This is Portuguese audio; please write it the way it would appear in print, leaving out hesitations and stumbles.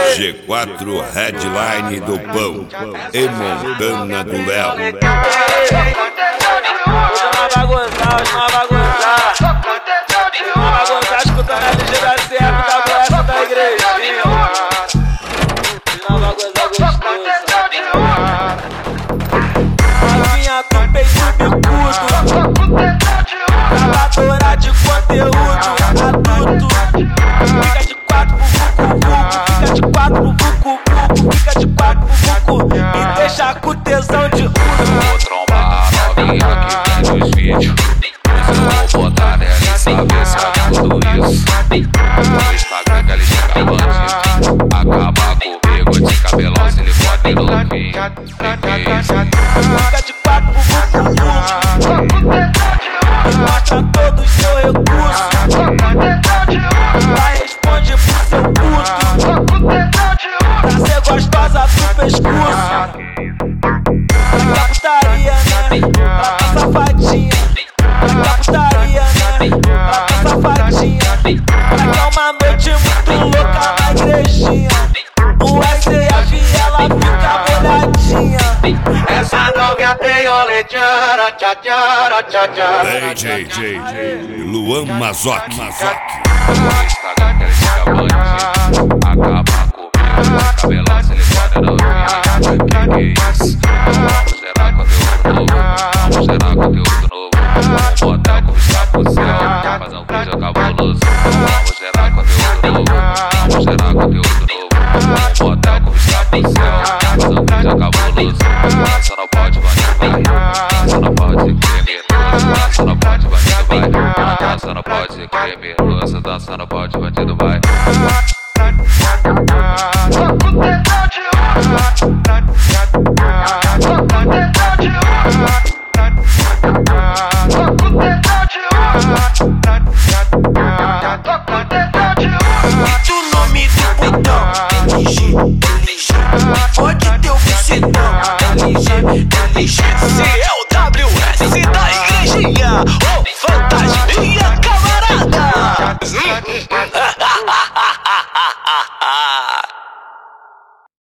G4 Headline do Pão e Montana do Léo. Hoje nós vai gozar, escutando a LG da Serra, da Boessa da igrejinha. Hoje nós vai gozar gostoso. Novinha com peito bicudo, gravadora de conteúdo adulto. Fica de quatro pro vucu, fica de quatro pro vucu, fica de quatro pro vucu. Me deixa com tesão de Vou trombar a novinha que vem nos vídeos. Mas eu vou botar nela e saber se é tudo isso. No Instagram que ela chega bandido. Acabar comigo de cabelão, silicone novinho. Fica de quatro pro vucu, mostra todo o seu recurso. Vai responde pro seu puto, pra ser gostosa pro pescoço. Pra putaria, né? Pra tua safadinha. Pra putaria, né? Pra tua safadinha. Pra que é uma noite muito louca na igrejinha. No SAF ela fica molhadinha. Essa novinha tem olejara, tcha tcha tcha tcha. DJ Luan Mazoc. No Instagram que ela chega bandido. Acabar comigo de cabelão, silicone novinho. Que isso? Vamos gerar conteúdo novo. Vamos gerar conteúdo novo. Vamos botar como está pro céu. Fazer um vídeo cabuloso. Vamos gerar conteúdo novo. Vamos gerar conteúdo novo. Vamos botar como está pro céu. Fazer um vídeo cabuloso. Dança não pode, bandido vai. Dança não pode, criminoso. Dança não pode, bandido vai. Dança não pode, criminoso. Dança não pode, bandido vai.